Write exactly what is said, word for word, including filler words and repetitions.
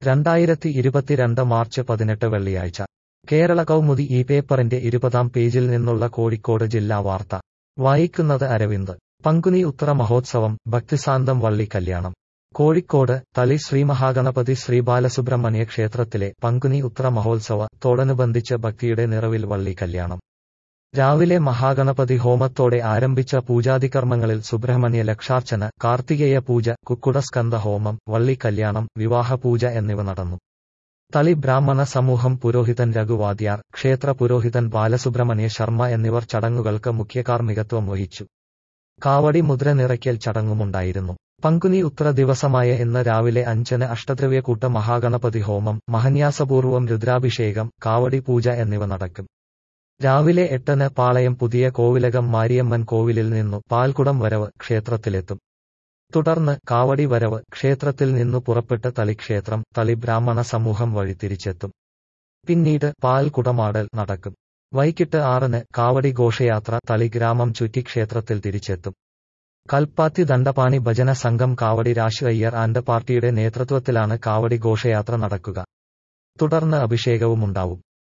രണ്ടായിരത്തി ഇരുപത്തിരണ്ട് മാർച്ച് പതിനെട്ട് വെള്ളിയാഴ്ച കേരള കൗമുദി ഈ പേപ്പറിന്റെ ഇരുപതാം പേജിൽ നിന്നുള്ള കോഴിക്കോട് ജില്ലാ വാർത്ത വായിക്കുന്നത് അരവിന്ദ്. പങ്കുനി ഉത്തര മഹോത്സവം, ഭക്തിസാന്തം വള്ളി കല്യാണം. കോഴിക്കോട് തളി ശ്രീമഹാഗണപതി ശ്രീ ബാലസുബ്രഹ്മണ്യ ക്ഷേത്രത്തിലെ പങ്കുനി ഉത്തര മഹോത്സവ തോടനുബന്ധിച്ച് ഭക്തിയുടെ നിറവിൽ വള്ളി കല്യാണം. രാവിലെ മഹാഗണപതി ഹോമത്തോടെ ആരംഭിച്ച പൂജാദികർമ്മങ്ങളിൽ സുബ്രഹ്മണ്യ ലക്ഷാർച്ചന, കാർത്തികേയ പൂജ, കുക്കുടസ്കന്ധ ഹോമം, വള്ളി കല്യാണം, വിവാഹ പൂജ എന്നിവ നടന്നു. തളി ബ്രാഹ്മണ സമൂഹം പുരോഹിതൻ രഘുവാദ്യാർ, ക്ഷേത്ര പുരോഹിതൻ ബാലസുബ്രഹ്മണ്യ ശർമ്മ എന്നിവർ ചടങ്ങുകൾക്ക് മുഖ്യകാർമ്മികത്വം വഹിച്ചു. കാവടി മുദ്ര നിറയ്ക്കൽ ചടങ്ങുമുണ്ടായിരുന്നു. പങ്കുനി ഉത്തര ദിവസമായ ഇന്ന് രാവിലെ അഞ്ചിന് അഷ്ടദ്രവ്യക്കൂട്ട മഹാഗണപതി ഹോമം, മഹന്യാസപൂർവം രുദ്രാഭിഷേകം, കാവടി പൂജ എന്നിവ നടക്കും. രാവിലെ എട്ടിന് പാളയം പുതിയ കോവിലകം മാരിയമ്മൻ കോവിലിൽ നിന്നു പാൽക്കുടം വരവ് ക്ഷേത്രത്തിലെത്തും. തുടർന്ന് കാവടി വരവ് ക്ഷേത്രത്തിൽ നിന്നു പുറപ്പെട്ട് തളിക്ഷേത്രം, തളി ബ്രാഹ്മണ സമൂഹം വഴി തിരിച്ചെത്തും. പിന്നീട് പാൽക്കുടമാടൽ നടക്കും. വൈകിട്ട് ആറിന് കാവടി ഘോഷയാത്ര തളി ഗ്രാമം ചുറ്റി ക്ഷേത്രത്തിൽ തിരിച്ചെത്തും. കൽപ്പാത്തി ദണ്ഡപാണി ഭജന സംഘം കാവടി രാശ് അയ്യർ ആൻഡ് പാർട്ടിയുടെ നേതൃത്വത്തിലാണ് കാവടി ഘോഷയാത്ര നടക്കുക. തുടർന്ന് അഭിഷേകവുമുണ്ടാവും.